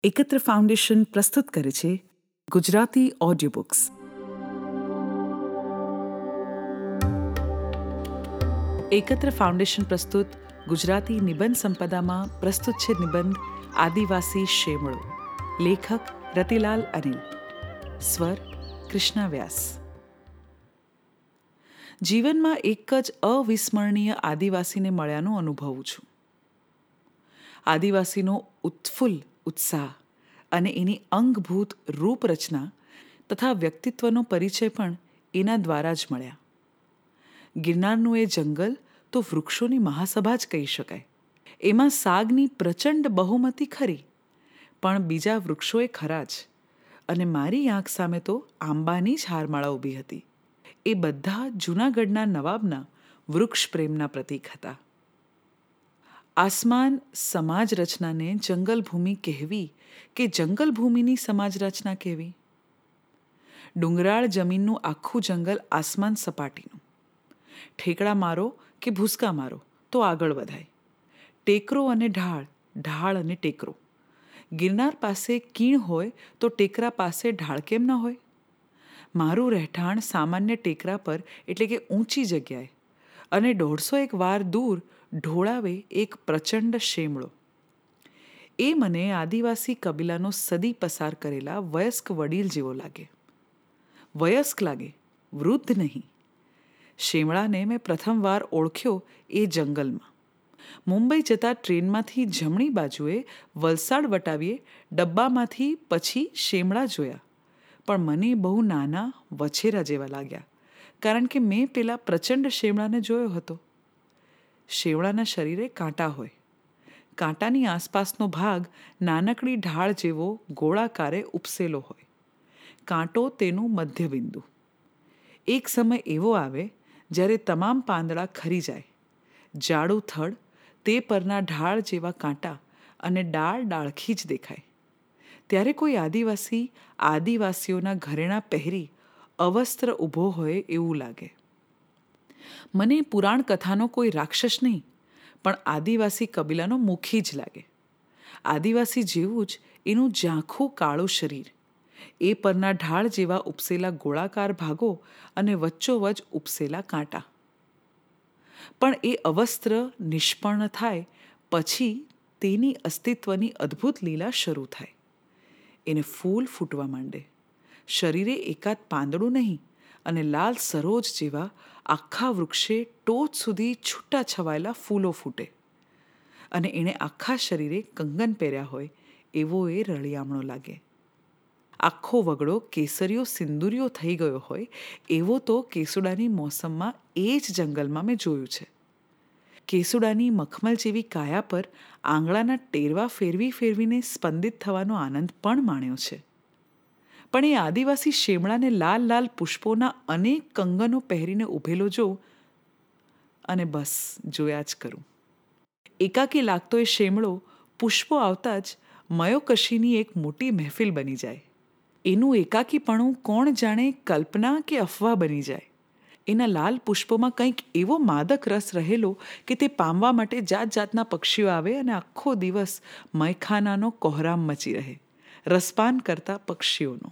એકત્ર ફાઉન્ડેશન પ્રસ્તુત કરે છે Gujarati audio books. Ekatra foundation પ્રસ્તુત ગુજરાતી નિબંધ સંપદામાં પ્રસ્તુત છે નિબંધ આદિવાસી શેમળો. લેખક રતિલાલ અનિલ. સ્વર કૃષ્ણા વ્યાસ. જીવનમાં એક જ અવિસ્મરણીય આદિવાસીને મળ્યાનું અનુભવું છું. આદિવાસીનો ઉત્ફુલ્લ ઉત્સાહ અને એની અંગભૂત રૂપરચના તથા વ્યક્તિત્વનો પરિચય પણ એના દ્વારા જ મળ્યા. ગિરનારનું એ જંગલ તો વૃક્ષોની મહાસભા જ કહી શકાય. એમાં સાગની પ્રચંડ બહુમતી ખરી, પણ બીજા વૃક્ષોએ ખરા જ. અને મારી આંખ સામે તો આંબાની જ હારમાળા ઊભી હતી. એ બધા જૂનાગઢના નવાબના વૃક્ષ પ્રેમના પ્રતીક હતા. આસમાન સમાજ રચનાને જંગલભૂમિ કહેવી કે જંગલભૂમિની સમાજ રચના કહેવી? ડુંગરાળ જમીનનું આખું જંગલ આસમાન સપાટીનું. ઠેકડા મારો કે ભૂસકા મારો તો આગળ વધાય. ટેકરો અને ઢાળ, ઢાળ અને ટેકરો. ગિરનાર પાસે કીણ હોય તો ટેકરા પાસે ઢાળ કેમ ન હોય? મારું રહેઠાણ સામાન્ય ટેકરા પર એટલે કે ઊંચી જગ્યાએ, અને 150 વાર દૂર ઢોળાવે એક પ્રચંડ શેમળો. એ મને આદિવાસી કબીલાનો સદી પસાર કરેલા વયસ્ક વડીલ જેવો લાગે. વયસ્ક લાગે, વૃદ્ધ નહીં. શેમળાને મેં પ્રથમવાર ઓળખ્યો એ જંગલમાં. મુંબઈ જતા ટ્રેનમાંથી જમણી બાજુએ વલસાડ વટાવીએ ડબ્બામાંથી પછી શેમળા જોયા, પણ મને બહુ નાના વછેરા જેવા લાગ્યા, કારણ કે મેં પેલા પ્રચંડ શેમળાને જોયો હતો. શેવળાના શરીરે કાંટા હોય. કાંટાની આસપાસનો ભાગ નાનકડી ઢાળ જેવો ગોળાકારે ઉપસેલો હોય. કાંટો તેનું મધ્યબિંદુ. એક સમય એવો આવે જ્યારે તમામ પાંદડા ખરી જાય, જાડું થડ, તે પરના ઢાળ જેવા કાંટા અને ડાળ ડાળખી જ દેખાય. ત્યારે કોઈ આદિવાસી આદિવાસીઓના ઘરેણાં પહેરી અવસ્ત્ર ઊભો હોય એવું લાગે. મને પુરાણ કથાનો કોઈ રાક્ષસ નહીં, પણ આદિવાસી કબીલાનો મુખી જ લાગે. આદિવાસી જેવું જ એનું ઝાંખું કાળું શરીર, એ પરના ઢાળ જેવા ઉપસેલા ગોળાકાર ભાગો અને વચ્ચોવચ ઉપસેલા કાંટા. પણ એ અવસ્ત્ર નિષ્પર્ણ થાય પછી તેની અસ્તિત્વની અદ્ભુત લીલા શરૂ થાય. એને ફૂલ ફૂટવા માંડે. શરીરે એકાદ પાંદડું નહીં, અને લાલ સરોજ જેવા આખા વૃક્ષે ટોચ સુધી છૂટા છવાયેલા ફૂલો ફૂટે. અને એણે આખા શરીરે કંગન પહેર્યા હોય એવો એ રળિયામણો લાગે. આખો વગડો કેસરીયો સિંદુરિયો થઈ ગયો હોય એવો તો કેસુડાની મોસમમાં એ જ જંગલમાં મેં જોયું છે. કેસુડાની મખમલ જેવી કાયા પર આંગળાના ટેરવા ફેરવી ફેરવીને સ્પંદિત થવાનો આનંદ પણ માણ્યો છે. પણ એ આદિવાસી શેમળાને લાલ લાલ પુષ્પોના અનેક કંગનો પહેરીને ઊભેલો જોઉં, અને બસ જોયા જ કરું. એકાકી લાગતો એ શેમળો પુષ્પો આવતા જ મયોકશીની એક મોટી મહેફિલ બની જાય. એનું એકાકીપણું કોણ જાણે કલ્પના કે અફવા બની જાય. એના લાલ પુષ્પોમાં કંઈક એવો માદક રસ રહેલો કે તે પામવા માટે જાત જાતના પક્ષીઓ આવે અને આખો દિવસ મયખાનાનો કોહરામ મચી રહે, રસપાન કરતા પક્ષીઓનો.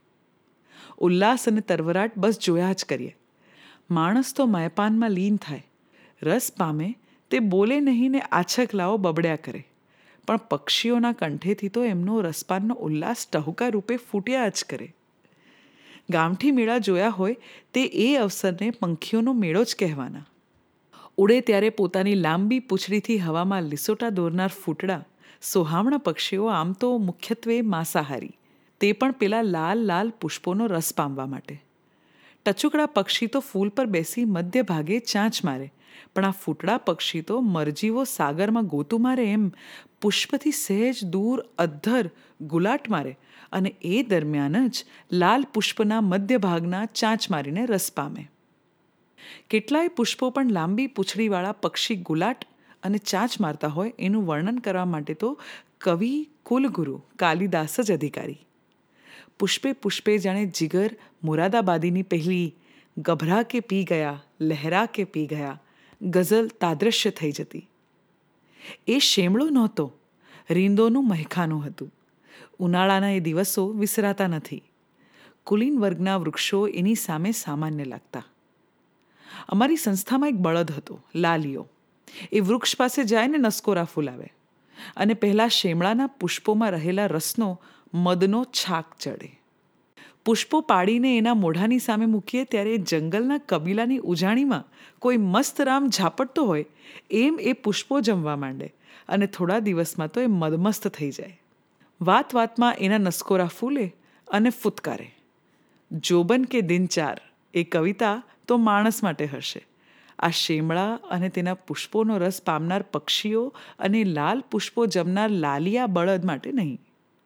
ઉલ્લાસ અને તરવરાટ બસ જોયા જ કરીએ. માણસ તો મયપાનમાં લીન થાય, રસ પામે તે બોલે નહીં ને આછકલાઓ બબડ્યા કરે, પણ પક્ષીઓના કંઠેથી તો એમનો રસપાનનો ઉલ્લાસ ટહુકા રૂપે ફૂટ્યા જ કરે. ગામઠી મેળા જોયા હોય તે એ અવસરને પંખીઓનો મેળો જ કહેવાના. ઉડે ત્યારે પોતાની લાંબી પૂંછડીથી હવામાં લીસોટા દોરનાર ફૂટડા, સોહામણા પક્ષીઓ આમ તો મુખ્યત્વે માંસાહારી, તે પણ પેલા લાલ લાલ પુષ્પોનો રસ પામવા માટે. ટચુકડા પક્ષી તો ફૂલ પર બેસી મધ્ય ભાગે ચાંચ મારે, પણ આ ફૂટડા પક્ષી તો મરજીવો સાગરમાં ગોતું મારે એમ પુષ્પથી સહેજ દૂર અધ્ધર ગુલાટ મારે, અને એ દરમિયાન જ લાલ પુષ્પના મધ્ય ભાગના ચાંચ મારીને રસ પામે. કેટલાય પુષ્પો પણ લાંબી પૂંછડીવાળા પક્ષી ગુલાટ અને ચાંચ મારતા હોય એનું વર્ણન કરવા માટે તો કવિ કુલગુરુ કાલિદાસ જ અધિકારી. પુષ્પે પુષ્પે જાણે જીગર મુરાદાબાદીની પહેલી ગભરા કે પી ગયા, લહેરા કે પી ગયા ગઝલ તાદ્રશ્ય થઈ જતી. એ શેમળો નહોતો, રીંદોનું મહેખાનું હતું. ઉનાળાના એ દિવસો વિસરાતા નથી. કુલીન વર્ગના વૃક્ષો એની સામે સામાન્ય લાગતા. અમારી સંસ્થામાં એક બળદ હતો, લાલિયો. એ વૃક્ષ પાસે જાય ને નસકોરા ફૂલાવે અને પહેલાં શેમળાના પુષ્પોમાં રહેલા રસનો મદનો છાક ચડે. પુષ્પો પાડીને એના મોઢાની સામે મૂકીએ ત્યારે જંગલના કબીલાની ઉજાણીમાં કોઈ મસ્ત રામ ઝાપટતો હોય એમ એ પુષ્પો જમવા માંડે અને થોડા દિવસમાં તો એ મદમસ્ત થઈ જાય. વાત વાતમાં એના નસકોરા ફૂલે અને ફૂત્કારે. જોબન કે દિન ચાર એ કવિતા તો માણસ માટે હશે. આ શેમળા અને તેના પુષ્પોનો રસ પામનાર પક્ષીઓ અને લાલ પુષ્પો જમનાર લાલિયા બળદ માટે નહીં.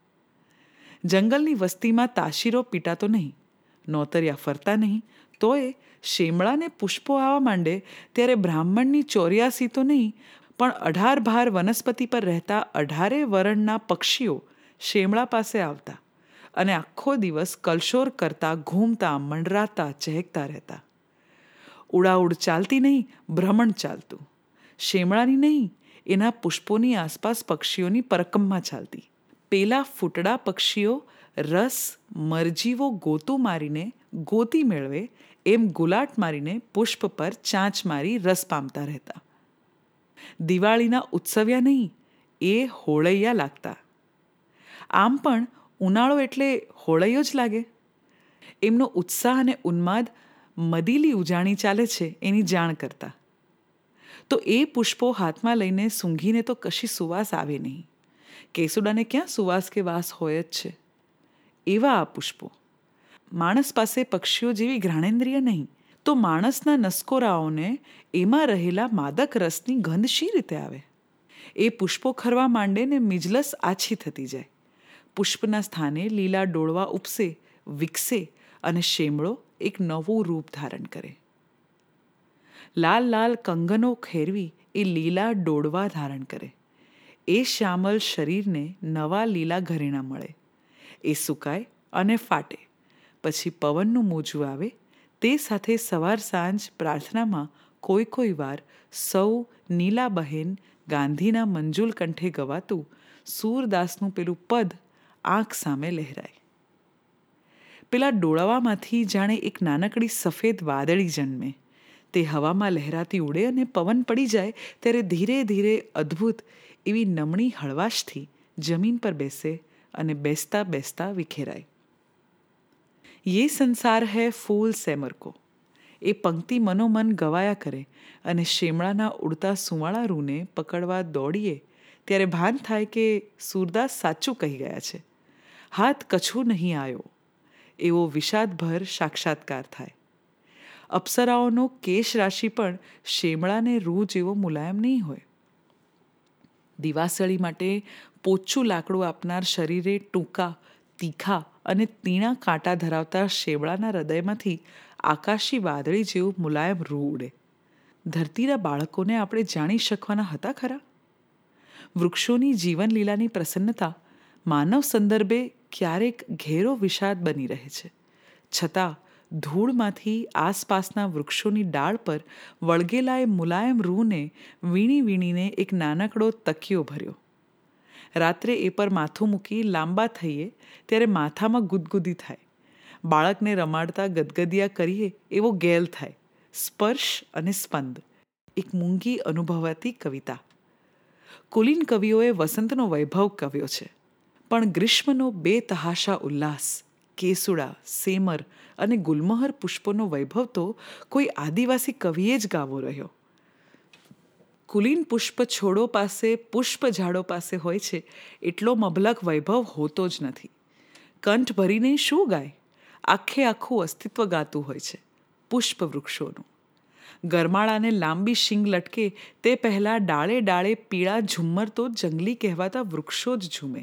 જંગલની વસ્તીમાં તાશીરો પીટાતો નહીં, નોતરિયા ફરતા નહીં, તોય શેમળાને પુષ્પો આવવા માંડે ત્યારે બ્રાહ્મણની 84 તો નહીં પણ 18 ભાર વનસ્પતિ પર રહેતા 18 વરણના પક્ષીઓ શેમળા પાસે આવતા અને આખો દિવસ કલશોર કરતા, ઘૂમતા, મંડરાતા, ચહેકતા રહેતા. ઉડાઉડ ચાલતી નહીં, ભ્રમણ ચાલતું. શેમળાની નહીં, એના પુષ્પોની આસપાસ પક્ષીઓની પરકમમાં ચાલતી. પેલા ફૂટડા પક્ષીઓ રસ મરજીવો ગોતું મારીને ગોતી મેળવે એમ ગુલાટ મારીને પુષ્પ પર ચાંચ મારી રસ પામતા રહેતા. દિવાળીના ઉત્સવ્યા નહીં, એ હોળૈયા લાગતા. આમ પણ ઉનાળો એટલે હોળૈયો જ લાગે. એમનો ઉત્સાહ અને ઉન્માદ મદીલી ઉજાણી ચાલે છે એની જાણ કરતા. તો એ પુષ્પો હાથમાં લઈને સૂંઘીને તો કશી સુવાસ આવે નહીં. કેસુડાને ક્યાં સુવાસ કે વાસ હોય જ છે. એવા આ પુષ્પો. માણસ પાસે પક્ષીઓ જેવી ઘ્રાણેન્દ્રિય નહીં, તો માણસના નસકોરાઓને એમાં રહેલા માદક રસની ગંધ શી રીતે આવે? એ પુષ્પો ખરવા માંડે ને મિજલસ આછી થતી જાય. પુષ્પના સ્થાને લીલા ડોળવા ઉપસે, વિકસે અને શેમળો એક નવું રૂપ ધારણ કરે. લાલ લાલ કંગનો ખેરવી એ લીલા ડોળવા ધારણ કરે. એ શ્યામલ શરીરને નવા લીલા ઘરેણાં મળે. એ સુકાય અને ફાટે. પછી પવનનું મોજું આવે. તે સાથે સવાર સાંજ પ્રાર્થનામાં કોઈ વાર સૌ નીલાબહેન ગાંધીના મંજુલ કંઠે ગવાતું સૂરદાસનું પેલું પદ આંખ સામે લહેરાય. પેલા ડોળાવામાંથી જાણે એક નાનકડી સફેદ વાદળી જન્મે. તે હવામાં લહેરાતી ઉડે અને પવન પડી જાય ત્યારે ધીરે ધીરે અદ્ભુત એવી નમણી હળવાશથી જમીન પર બેસે અને બેસતા બેસતા વિખેરાય. યે સંસાર હૈ ફૂલ સેમર કો. એ પંક્તિ મનોમન ગવાયા કરે અને શેમળાના ઉડતા સુંવાળા રૂને પકડવા દોડીએ ત્યારે ભાન થાય કે સૂરદાસ સાચું કહી ગયા છે. હાથ કછું નહીં આયો એવો વિષાદભર સાક્ષાત્કાર થાય. અપ્સરાઓનો કેશ રાશિ પણ શેમળાને રૂ જેવો મુલાયમ નહીં હોય. દિવાસળી માટે પોચું લાકડું આપનાર શરીરે ટૂંકા, તીખા અને તીણા કાંટા ધરાવતા શેમળાના હૃદયમાંથી આકાશી વાદળી જેવું મુલાયમ રૂ ઉડે. ધરતીના બાળકોને આપણે જાણી શકવાના હતા ખરા? વૃક્ષોની જીવનલીલાની પ્રસન્નતા માનવ સંદર્ભે ક્યારેક ઘેરો વિષાદ બની રહે છે. છતાં ધૂળમાંથી આસપાસના વૃક્ષોની ડાળ પર વળગેલા એ મુલાયમ રૂને વીણી વીણીને એક નાનકડો તકિયો ભર્યો. રાત્રે એ પર માથું મૂકી લાંબા થઈએ ત્યારે માથામાં ગુદગુદી થાય. બાળકને રમાડતા ગદગદિયા કરીએ એવો ગેલ થાય. સ્પર્શ અને સ્પંદ. એક મૂંગી અનુભવાતી કવિતા. કુલીન કવિઓએ વસંતનો વૈભવ કવ્યો છે, પણ ગ્રીષ્મનો બેતહાશા ઉલ્લાસ, કેસુડા, સેમર અને ગુલમોહર પુષ્પોનો વૈભવ તો કોઈ આદિવાસી કવિએ જ ગાવો રહ્યો. કુલીન પુષ્પ છોડો પાસે, પુષ્પ ઝાડો પાસે હોય છે એટલો મબલક વૈભવ હોતો જ નથી. કંઠ ભરીને શું ગાય? આખું અસ્તિત્વ ગાતું હોય છે પુષ્પ વૃક્ષોનું. ગરમાળાને લાંબી શીંગ લટકે તે પહેલાં ડાળે ડાળે પીળા ઝુમ્મર તો જંગલી કહેવાતા વૃક્ષો જ ઝૂમે.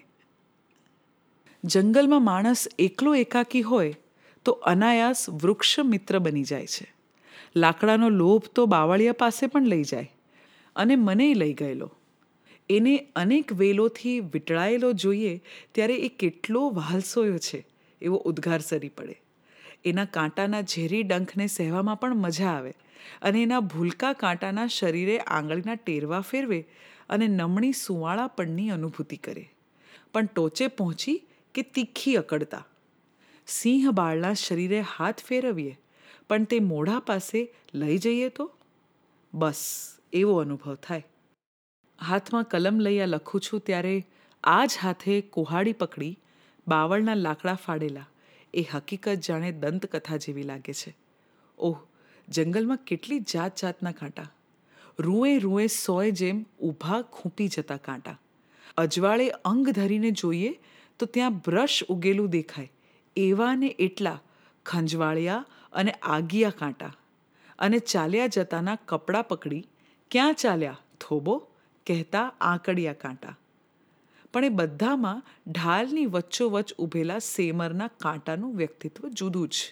જંગલમાં માણસ એકલો એકાકી હોય તો અનાયાસ વૃક્ષ મિત્ર બની જાય છે. લાકડાનો લોભ તો બાવળિયા પાસે પણ લઈ જાય અને મને લઈ ગયેલો. એને અનેક વેલોથી વીંટળાયેલો જોઈએ ત્યારે એ કેટલો વહાલસોયો છે એવો ઉદ્ગાર સરી પડે. એના કાંટાના ઝેરી ડંખને સહેવામાં પણ મજા આવે અને એના ભૂલકા કાંટાના શરીરે આંગળીના ટેરવા ફેરવે અને નમણી સુંવાળાપણની અનુભૂતિ કરે. પણ ટોચે પહોંચી કે તીખી અકડતા. સિંહ બાળના શરીરે હાથ ફેરવીએ પણ તે મોઢા પાસે લઈ જઈએ તો બસ એવો અનુભવ થાય. હાથમાં કલમ લઈ આ લખું છું ત્યારે આ જ હાથે કુહાડી પકડી બાવળના લાકડા ફાડેલા એ હકીકત જાણે દંતકથા જેવી લાગે છે. ઓહ, જંગલમાં કેટલી જાત જાતના કાંટા, રૂએ રૂએ સોય જેમ ઊભા ખૂંપી જતા કાંટા. અજવાળે અંગ ધરીને જોઈએ તો ત્યાં બ્રશ ઉગેલું દેખાય એવા ને એટલા ખંજવાળિયા અને આગિયા કાંટા. અને ચાલ્યા જતાના કપડાં પકડી ક્યાં ચાલ્યા થોબો કહેતા આંકડિયા કાંટા. પણ એ બધામાં ઢાલની વચ્ચોવચ્ચ ઊભેલા સેમરના કાંટાનું વ્યક્તિત્વ જુદું જ.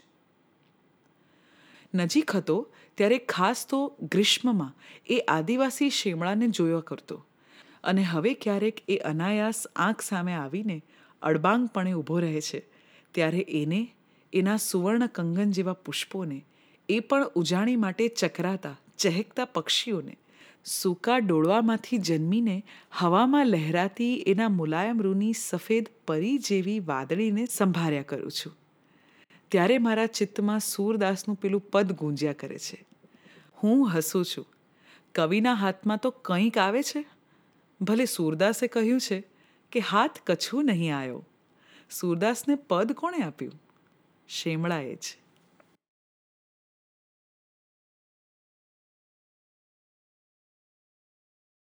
નજીક હતો ત્યારે ખાસ તો ગ્રીષ્મમાં એ આદિવાસી શેમળાને જોયા કરતો. અને હવે ક્યારેક એ અનાયાસ આંખ સામે આવીને અડબાંગપણે ઊભો રહે છે ત્યારે એને, એના સુવર્ણ કંગન જેવા પુષ્પોને, એ પણ ઉજાણી માટે ચકરાતા ચહેકતા પક્ષીઓને, સૂકા ડોળવામાંથી જન્મીને હવામાં લહેરાતી એના મુલાયમ રૂની સફેદ પરી જેવી વાદળીને સંભાળ્યા કરું છું. ત્યારે મારા ચિત્તમાં સૂરદાસનું પેલું પદ ગૂંજ્યા કરે છે. હું હસું છું, કવિના હાથમાં તો કંઈક આવે છે. ભલે સૂરદાસે કહ્યું છે કે હાથ કછું નહીં આવ્યો. સૂરદાસને પદ કોણે આપ્યું? શેમળાએ જ.